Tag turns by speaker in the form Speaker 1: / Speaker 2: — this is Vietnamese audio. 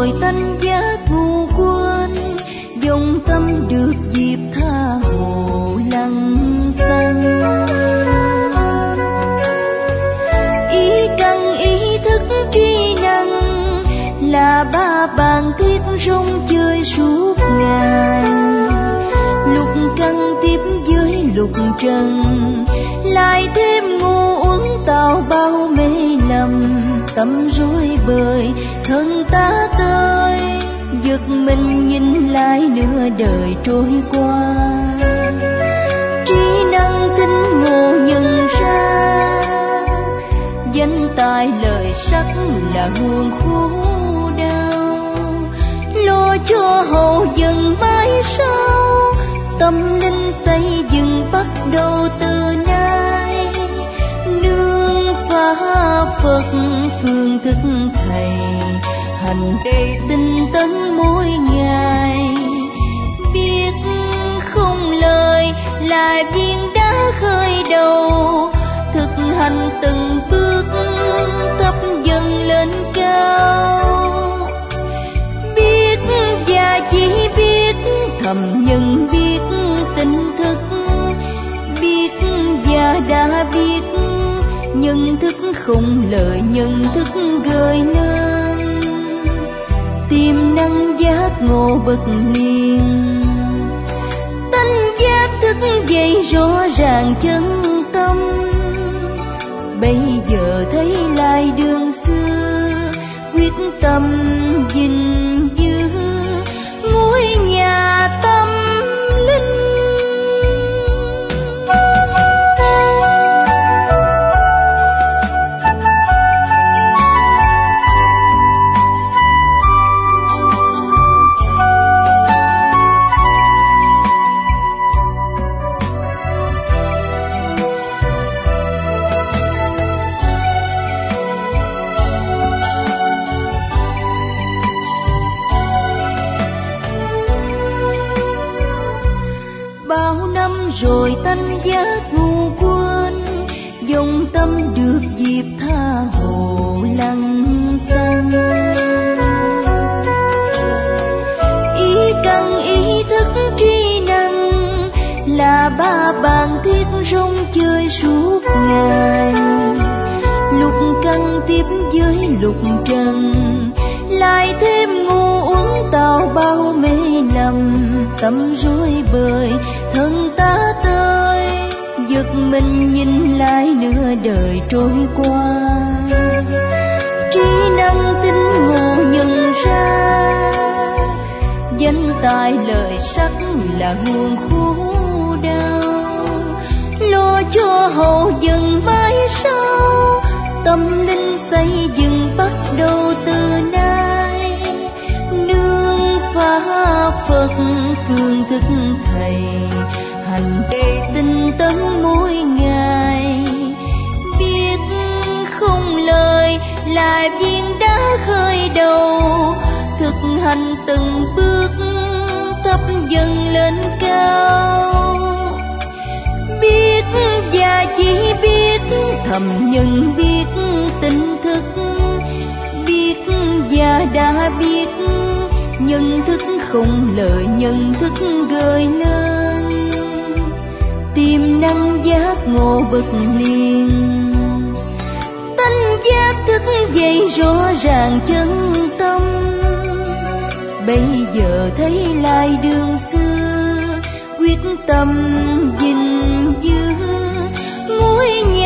Speaker 1: rồi tanh giác ngủ quên, dòng tâm được dịp tha hồ lăng xăng. Ý căn ý thức trí năng là ba bàn tiếp rong chơi suốt ngày. Lục căn tiếp với lục trần, lại thêm ngu uẩn tạo bao mê lầm. Tâm rối bời thân ta tới, giật mình nhìn lại nửa đời trôi qua. Trí năng tinh ngộ nhận ra, danh tài lời sắc là nguồn khổ đau. Lo cho hậu dần mãi sau, tâm linh xây dựng bắt đầu từ nay. Nương pháp Phật phương thức thầy, hành để tinh tấn mỗi ngày. Biết không lời là viên đá khởi đầu, thực hành từng bước thấp dần lên cao. Biết và chỉ biết thầm nhận biết tỉnh thức, biết và đã biết nhận thức không lời nhận thức gợi lên. Tiềm năng giác ngộ bậc liền, tánh giác thức dậy rõ ràng chân tâm. Bây giờ thấy lại đường xưa, quyết tâm gìn giữ ngôi nhà tâm linh. Rồi tanh giác ngu quên, dòng tâm được dịp tha hồ lăng xăng. Ý căn ý thức trí năng là ba bàn tiếp rong chơi suốt ngày. Lục căn tiếp với lục trần, lại thêm ngu uẩn tạo bao mê lầm. Tâm rối bời thân ta tới, giật mình nhìn lại nửa đời trôi qua. Trí năng tinh ngộ nhận ra, danh tài lời sắc là nguồn khổ đau. Lo cho hậu dần mãi sau, tâm linh xây dựng bắt đầu từ nay. Nương pháp Phật phương thức thầy, hành để tinh tấn mỗi ngày. Biết không lời là viên đá khởi đầu, thực hành từng bước thấp dần lên cao. Biết và chỉ biết thầm nhận biết tỉnh thức, biết và đã biết nhận thức không lời nhận thức gợi lên. Tiềm năng giác ngộ bậc liền, tánh giác thức dậy rõ ràng chân tâm. Bây giờ thấy lại đường xưa, quyết tâm gìn giữ ngôi nhà